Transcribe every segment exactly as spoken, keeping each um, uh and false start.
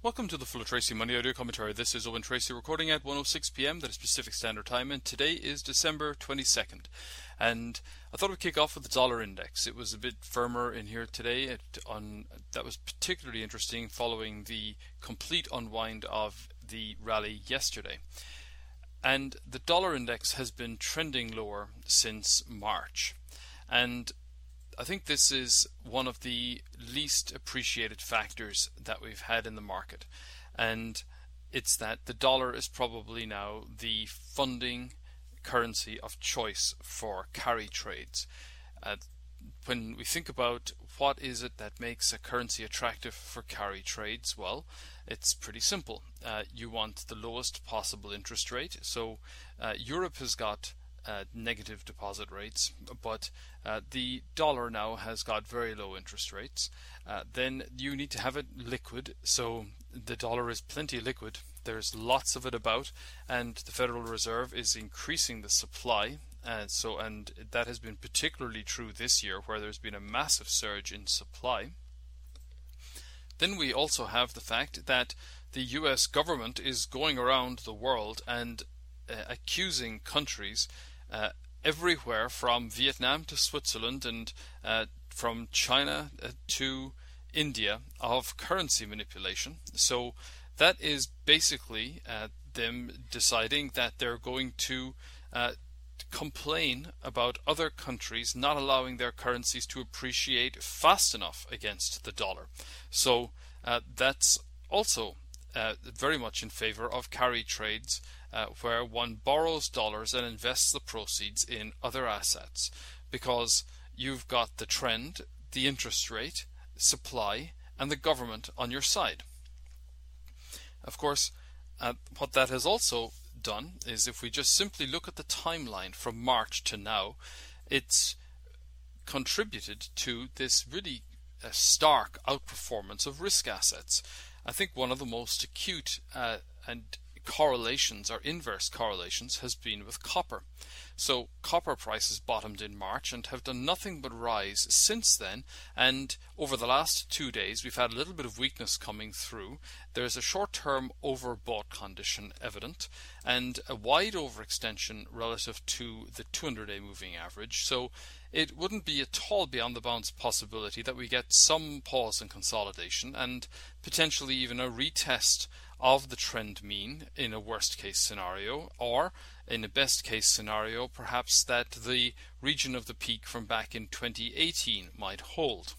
Welcome to the Full of Tracy Money Audio Commentary. This is Owen Tracy recording at one oh six p m that is Pacific Standard Time, and today is December twenty-second. And I thought we'd kick off with the dollar index. It was a bit firmer in here today. It, on that was particularly interesting following the complete unwind of the rally yesterday. And the dollar index has been trending lower since March. And I think this is one of the least appreciated factors that we've had in the market, and it's that the dollar is probably now the funding currency of choice for carry trades. Uh, when we think about what is it that makes a currency attractive for carry trades, well, it's pretty simple. Uh, you want the lowest possible interest rate. So uh, Europe has got Uh, negative deposit rates, but uh, the dollar now has got very low interest rates. Uh, then you need to have it liquid, so the dollar is plenty liquid. There's lots of it about, and the Federal Reserve is increasing the supply. And so, and that has been particularly true this year, where there's been a massive surge in supply. Then we also have the fact that the U S government is going around the world and uh, accusing countries Uh, everywhere from Vietnam to Switzerland and uh, from China uh, to India of currency manipulation. So that is basically uh, them deciding that they're going to uh, complain about other countries not allowing their currencies to appreciate fast enough against the dollar. So uh, that's also uh, very much in favor of carry trades, Uh, where one borrows dollars and invests the proceeds in other assets, because you've got the trend, the interest rate, supply, and the government on your side. Of course, uh, what that has also done is, if we just simply look at the timeline from March to now, it's contributed to this really uh, stark outperformance of risk assets. I think one of the most acute uh, and correlations or inverse correlations has been with copper. So copper prices bottomed in March and have done nothing but rise since then, and over the last two days we've had a little bit of weakness coming through. There's a short-term overbought condition evident and a wide overextension relative to the two hundred day moving average, so it wouldn't be at all beyond the bounds possibility that we get some pause in consolidation and potentially even a retest of the trend mean in a worst case scenario, or in a best case scenario perhaps that the region of the peak from back in twenty eighteen might hold.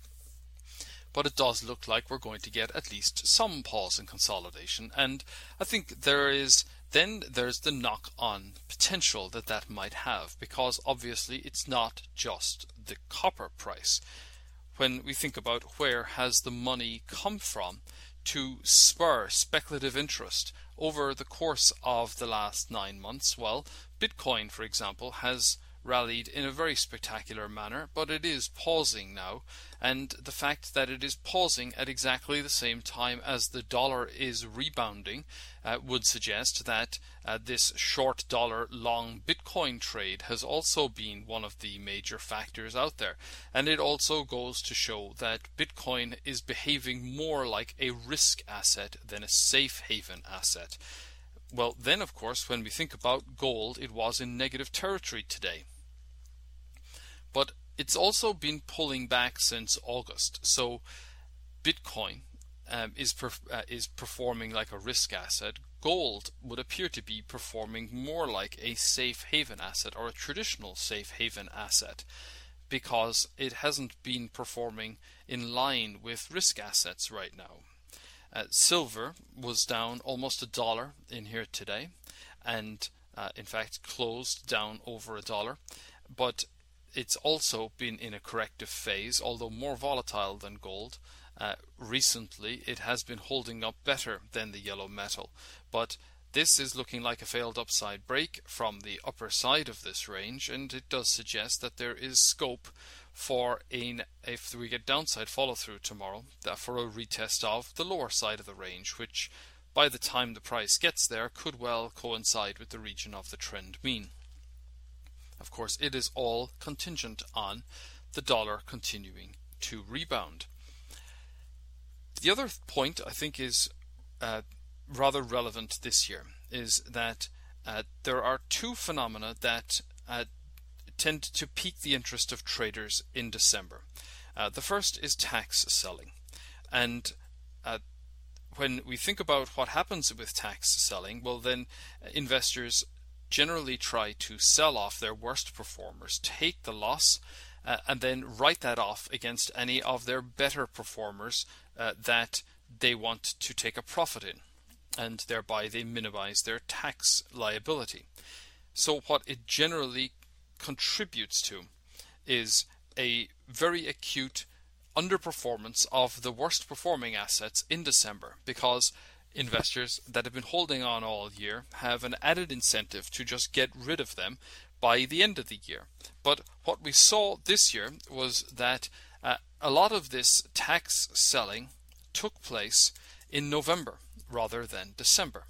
But it does look like we're going to get at least some pause in consolidation, and I think there is then there's the knock-on potential that that might have, because obviously it's not just the copper price. When we think about where has the money come from to spur speculative interest over the course of the last nine months, well, Bitcoin, for example, has rallied in a very spectacular manner, but it is pausing now, and the fact that it is pausing at exactly the same time as the dollar is rebounding uh, would suggest that uh, this short dollar long Bitcoin trade has also been one of the major factors out there. And it also goes to show that Bitcoin is behaving more like a risk asset than a safe haven asset. Well, then of course, when we think about gold, it was in negative territory today. But it's also been pulling back since August. So Bitcoin um, is perf uh, is performing like a risk asset. Gold would appear to be performing more like a safe haven asset, or a traditional safe haven asset, because it hasn't been performing in line with risk assets right now. Uh, silver was down almost a dollar in here today, and uh, in fact closed down over a dollar, but it's also been in a corrective phase, although more volatile than gold. Uh, recently it has been holding up better than the yellow metal, but this is looking like a failed upside break from the upper side of this range, and it does suggest that there is scope for a, if we get downside follow through tomorrow, that for a retest of the lower side of the range, which by the time the price gets there could well coincide with the region of the trend mean. Of course, it is all contingent on the dollar continuing to rebound. The other point I think is uh, rather relevant this year is that uh, there are two phenomena that uh, tend to pique the interest of traders in December. Uh, the first is tax selling, and uh, when we think about what happens with tax selling, well then investors generally try to sell off their worst performers, take the loss, uh, and then write that off against any of their better performers uh, that they want to take a profit in, and thereby they minimize their tax liability. So what it generally contributes to is a very acute underperformance of the worst performing assets in December, because investors that have been holding on all year have an added incentive to just get rid of them by the end of the year. But what we saw this year was that uh, a lot of this tax selling took place in November rather than December.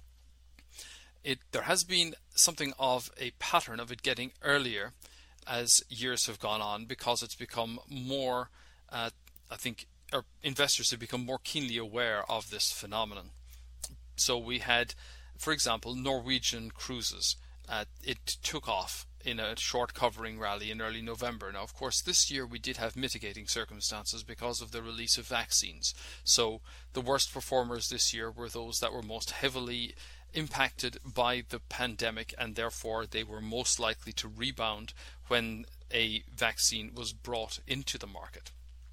It, there has been something of a pattern of it getting earlier as years have gone on, because it's become more, uh, I think, or investors have become more keenly aware of this phenomenon. So we had, for example, Norwegian cruises. Uh, it took off in a short covering rally in early November. Now, of course, this year we did have mitigating circumstances because of the release of vaccines. So the worst performers this year were those that were most heavily impacted by the pandemic, and therefore they were most likely to rebound when a vaccine was brought into the market.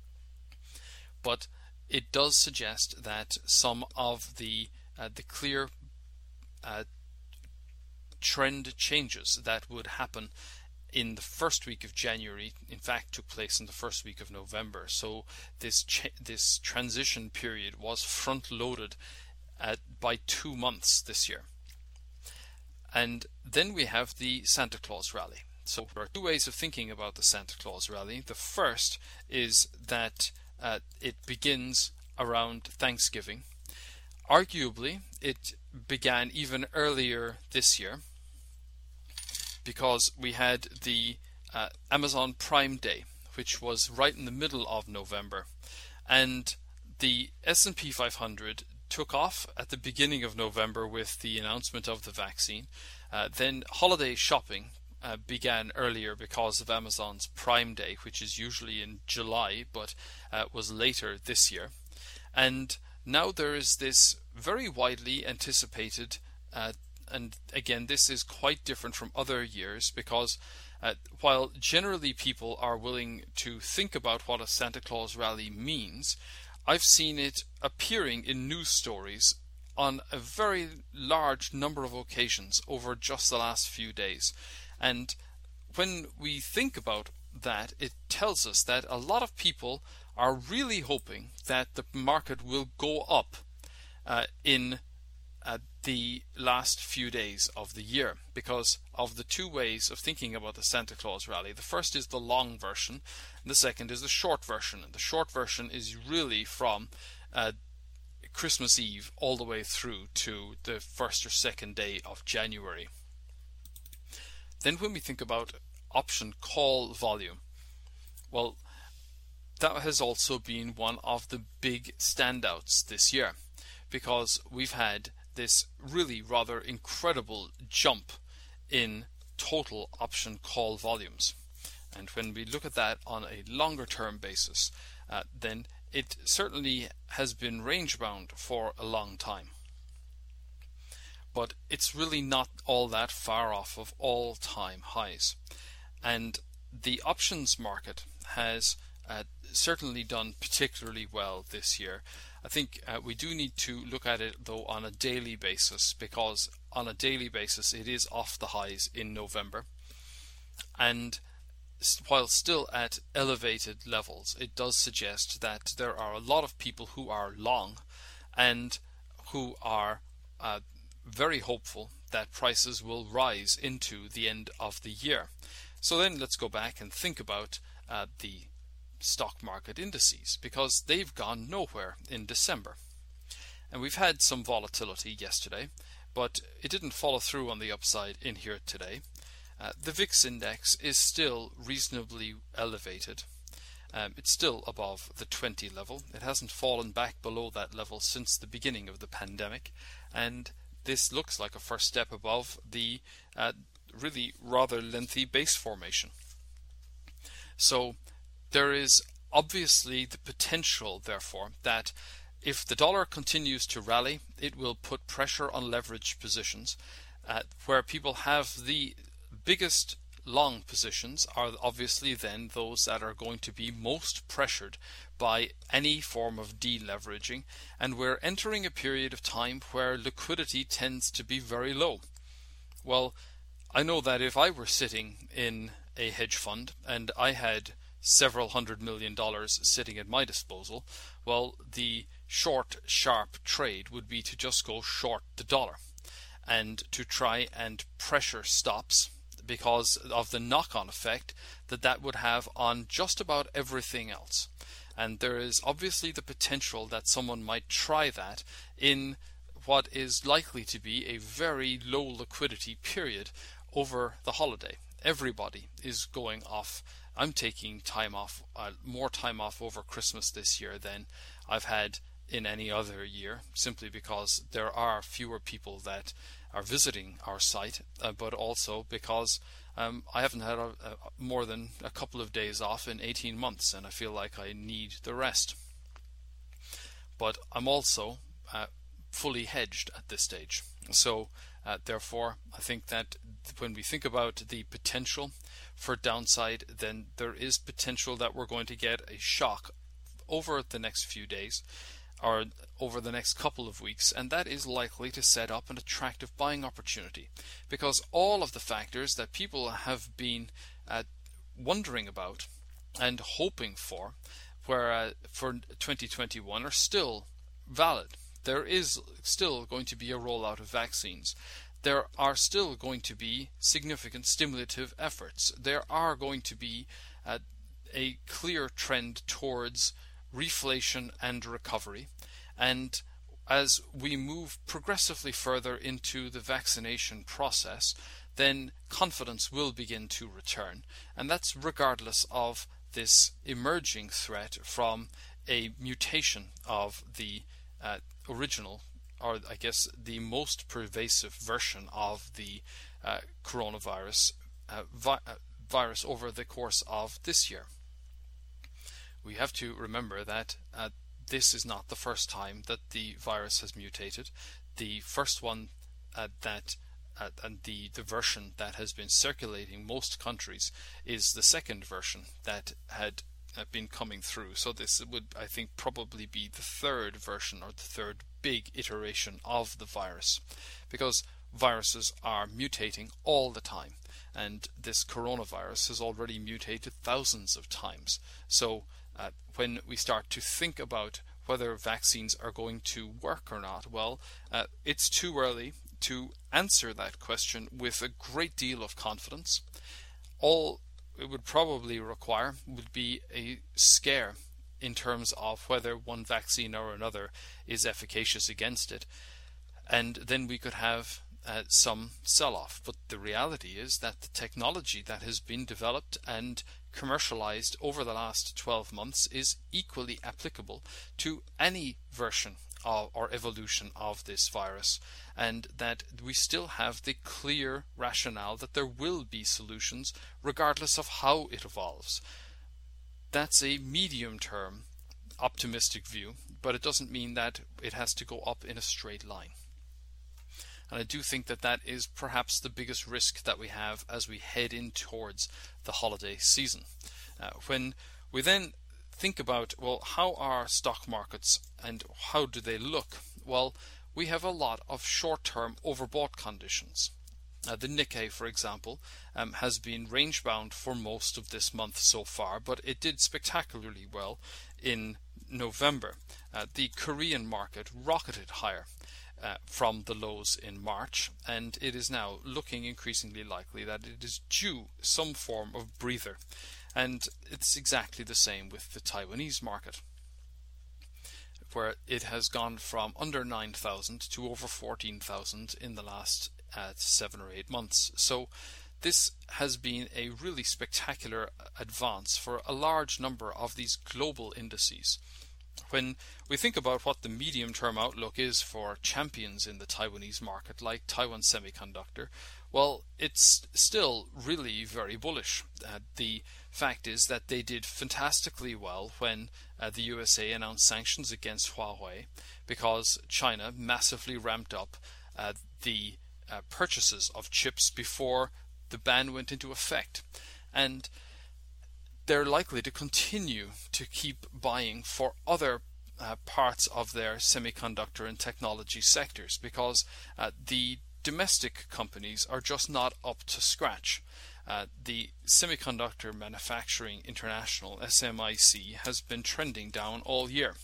But it does suggest that some of the uh, the clear uh, trend changes that would happen in the first week of January, in fact, took place in the first week of November. So this cha- this transition period was front-loaded uh, by two months this year. And then we have the Santa Claus rally. So there are two ways of thinking about the Santa Claus rally. The first is that uh, it begins around Thanksgiving. Arguably, it began even earlier this year, because we had the uh, Amazon Prime Day, which was right in the middle of November, and the S and P five hundred took off at the beginning of November with the announcement of the vaccine. Uh, then holiday shopping uh, began earlier because of Amazon's Prime Day, which is usually in July, but uh, was later this year. And now there is this very widely anticipated uh, and again, this is quite different from other years, because uh, while generally people are willing to think about what a Santa Claus rally means, I've seen it appearing in news stories on a very large number of occasions over just the last few days. And when we think about that, it tells us that a lot of people are really hoping that the market will go up uh, in uh, the last few days of the year, because of the two ways of thinking about the Santa Claus rally. The first is the long version, and the second is the short version. And the short version is really from uh, Christmas Eve all the way through to the first or second day of January. Then when we think about option call volume, well, that has also been one of the big standouts this year, because we've had this really rather incredible jump in total option call volumes. And when we look at that on a longer term basis, uh, then it certainly has been range bound for a long time. But it's really not all that far off of all-time highs. And the options market has uh, certainly done particularly well this year. I think uh, we do need to look at it though on a daily basis, because on a daily basis it is off the highs in November, and while still at elevated levels, it does suggest that there are a lot of people who are long and who are uh, very hopeful that prices will rise into the end of the year. So then let's go back and think about uh, the stock market indices, because they've gone nowhere in December. And we've had some volatility yesterday, but it didn't follow through on the upside in here today. Uh, the V I X index is still reasonably elevated, Um, it's still above the twenty level. It hasn't fallen back below that level since the beginning of the pandemic, and this looks like a first step above the uh, really rather lengthy base formation. So there is obviously the potential, therefore, that if the dollar continues to rally, it will put pressure on leverage positions, uh, where people have the biggest long positions are obviously then those that are going to be most pressured by any form of deleveraging, and we're entering a period of time where liquidity tends to be very low. Well, I know that if I were sitting in a hedge fund and I had several hundred million dollars sitting at my disposal, well, the short, sharp trade would be to just go short the dollar and to try and pressure stops, because of the knock-on effect that that would have on just about everything else. And there is obviously the potential that someone might try that in what is likely to be a very low liquidity period over the holiday. Everybody is going off. I'm taking time off, uh, more time off over Christmas this year than I've had in any other year, simply because there are fewer people that are visiting our site, uh, but also because um, I haven't had a, a, more than a couple of days off in eighteen months, and I feel like I need the rest. But I'm also uh, fully hedged at this stage. So uh, therefore, I think that when we think about the potential for downside, then there is potential that we're going to get a shock over the next few days, or over the next couple of weeks, and that is likely to set up an attractive buying opportunity, because all of the factors that people have been uh, wondering about and hoping for, where uh, for twenty twenty-one, are still valid. There is still going to be a rollout of vaccines. There are still going to be significant stimulative efforts. There are going to be uh, a clear trend towards reflation and recovery, and as we move progressively further into the vaccination process, then confidence will begin to return, and that's regardless of this emerging threat from a mutation of the uh, original, or I guess the most pervasive version of the uh, coronavirus uh, vi- uh, virus over the course of this year. We have to remember that uh, this is not the first time that the virus has mutated. The first one uh, that uh, and the, the version that has been circulating most countries is the second version that had uh, been coming through. So this would, I think, probably be the third version or the third big iteration of the virus, because viruses are mutating all the time, and this coronavirus has already mutated thousands of times. So Uh, when we start to think about whether vaccines are going to work or not, well, uh, it's too early to answer that question with a great deal of confidence. All it would probably require would be a scare in terms of whether one vaccine or another is efficacious against it, and then we could have uh, some sell-off. But the reality is that the technology that has been developed and commercialized over the last twelve months is equally applicable to any version of, or evolution of this virus, and that we still have the clear rationale that there will be solutions regardless of how it evolves. That's a medium-term optimistic view, but it doesn't mean that it has to go up in a straight line. And I do think that that is perhaps the biggest risk that we have as we head in towards the holiday season. Uh, when we then think about, well, how are stock markets and how do they look? Well, we have a lot of short-term overbought conditions. Uh, the Nikkei, for example, um, has been range-bound for most of this month so far, but it did spectacularly well in November. Uh, the Korean market rocketed higher Uh, from the lows in March, and it is now looking increasingly likely that it is due some form of breather, and it's exactly the same with the Taiwanese market, where it has gone from under nine thousand to over fourteen thousand in the last uh, seven or eight months. So this has been a really spectacular advance for a large number of these global indices. When we think about what the medium-term outlook is for champions in the Taiwanese market, like Taiwan Semiconductor, well, it's still really very bullish. Uh, the fact is that they did fantastically well when uh, the U S A announced sanctions against Huawei, because China massively ramped up uh, the uh, purchases of chips before the ban went into effect. And they're likely to continue to keep buying for other uh, parts of their semiconductor and technology sectors, because uh, the domestic companies are just not up to scratch. Uh, the Semiconductor Manufacturing International, S M I C, has been trending down all year.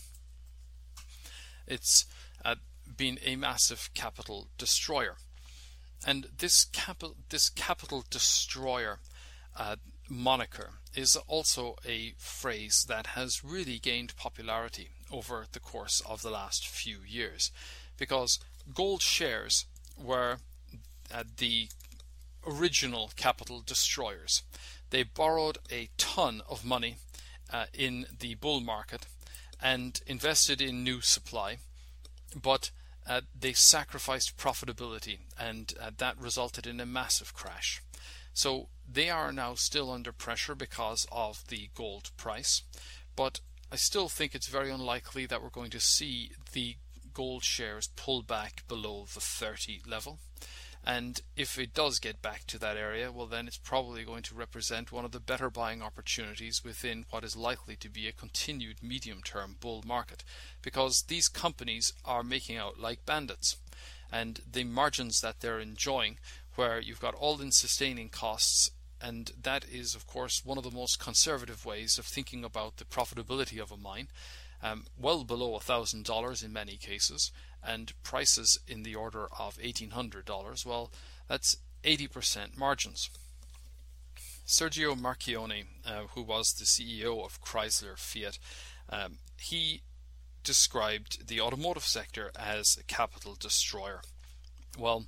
It's uh, been a massive capital destroyer. And this, capi- this capital destroyer uh, moniker is also a phrase that has really gained popularity over the course of the last few years, because gold shares were uh, the original capital destroyers. They borrowed a ton of money uh, in the bull market and invested in new supply, but uh, they sacrificed profitability, and uh, that resulted in a massive crash. So they are now still under pressure because of the gold price, but I still think it's very unlikely that we're going to see the gold shares pull back below the thirty level. And if it does get back to that area, well, then it's probably going to represent one of the better buying opportunities within what is likely to be a continued medium-term bull market, because these companies are making out like bandits, and the margins that they're enjoying, where you've got all-in sustaining costs, and that is, of course, one of the most conservative ways of thinking about the profitability of a mine, um, well below one thousand dollars in many cases, and prices in the order of eighteen hundred dollars, well, that's eighty percent margins. Sergio Marchionne, uh, who was the C E O of Chrysler Fiat, um, he described the automotive sector as a capital destroyer. Well,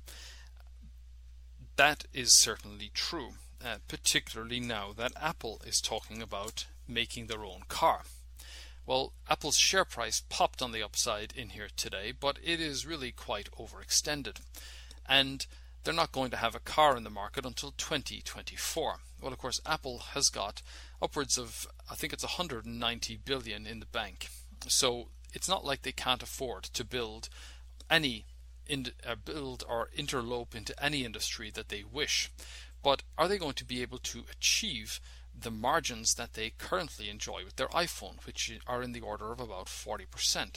that is certainly true, uh, particularly now that Apple is talking about making their own car. Well, Apple's share price popped on the upside in here today, but it is really quite overextended. And they're not going to have a car in the market until twenty twenty-four. Well, of course, Apple has got upwards of, I think it's one hundred ninety billion in the bank. So it's not like they can't afford to build any in, uh, build or interlope into any industry that they wish. But are they going to be able to achieve the margins that they currently enjoy with their iPhone, which are in the order of about forty percent?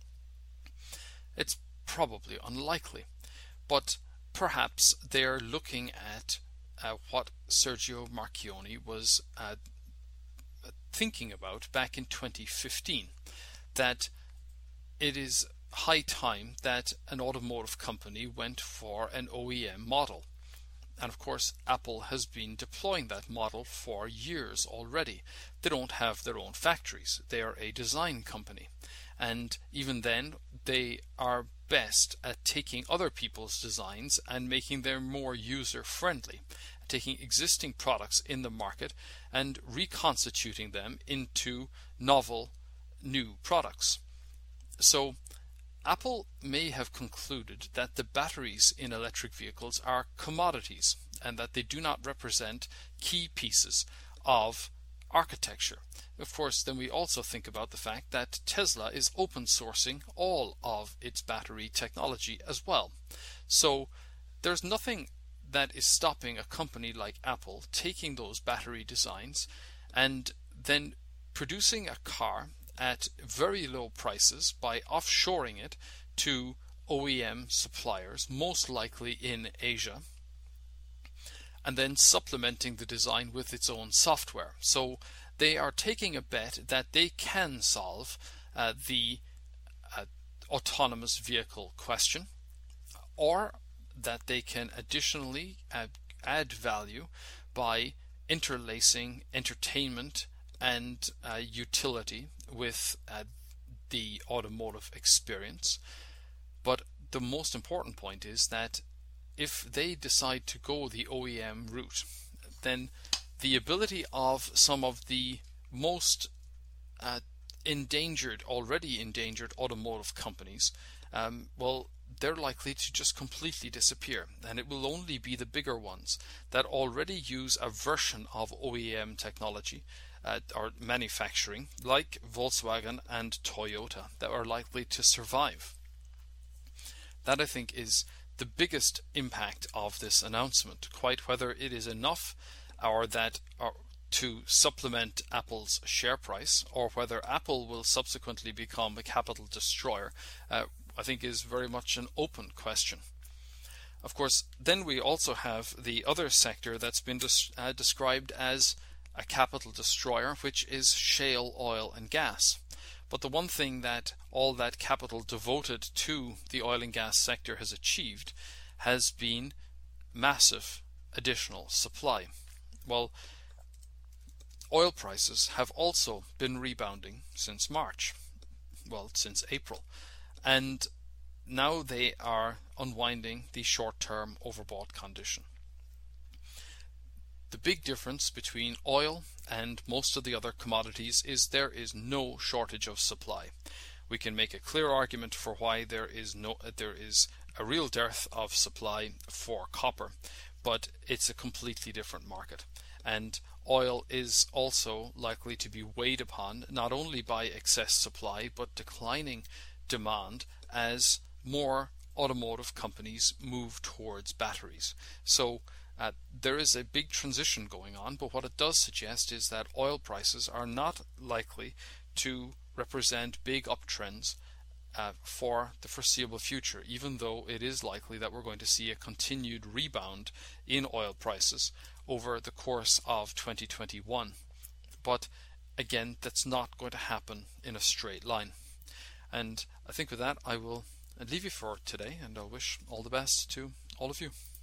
It's probably unlikely, but perhaps they're looking at uh, what Sergio Marchionne was uh, thinking about back in twenty fifteen, that it is high time that an automotive company went for an O E M model. And of course, Apple has been deploying that model for years already. They don't have their own factories. They are a design company. And even then, they are best at taking other people's designs and making them more user-friendly, taking existing products in the market and reconstituting them into novel new products. So Apple may have concluded that the batteries in electric vehicles are commodities and that they do not represent key pieces of architecture. Of course, then we also think about the fact that Tesla is open sourcing all of its battery technology as well. So there's nothing that is stopping a company like Apple taking those battery designs and then producing a car at very low prices by offshoring it to O E M suppliers, most likely in Asia, and then supplementing the design with its own software. So they are taking a bet that they can solve uh, the uh, autonomous vehicle question, or that they can additionally add, add value by interlacing entertainment and uh, utility with uh, the automotive experience. But the most important point is that if they decide to go the O E M route, then the ability of some of the most uh, endangered, already endangered automotive companies, um, well, they're likely to just completely disappear, and it will only be the bigger ones that already use a version of O E M technology uh, or manufacturing, like Volkswagen and Toyota, that are likely to survive. That, I think, is the biggest impact of this announcement. Quite whether it is enough or that or to supplement Apple's share price, or whether Apple will subsequently become a capital destroyer, uh, I think is very much an open question. Of course, then we also have the other sector that's been des- uh, described as a capital destroyer, which is shale oil and gas. But the one thing that all that capital devoted to the oil and gas sector has achieved has been massive additional supply. Well, oil prices have also been rebounding since March, well, since April, and now they are unwinding the short-term overbought condition. The big difference between oil and most of the other commodities is there is no shortage of supply. We can make a clear argument for why there is no there is a real dearth of supply for copper, but it's a completely different market. And oil is also likely to be weighed upon not only by excess supply but declining demand as more automotive companies move towards batteries. So uh, there is a big transition going on, but what it does suggest is that oil prices are not likely to represent big uptrends uh, for the foreseeable future, even though it is likely that we're going to see a continued rebound in oil prices over the course of twenty twenty-one. But again, that's not going to happen in a straight line. And I think with that I will leave you for today, and I wish all the best to all of you.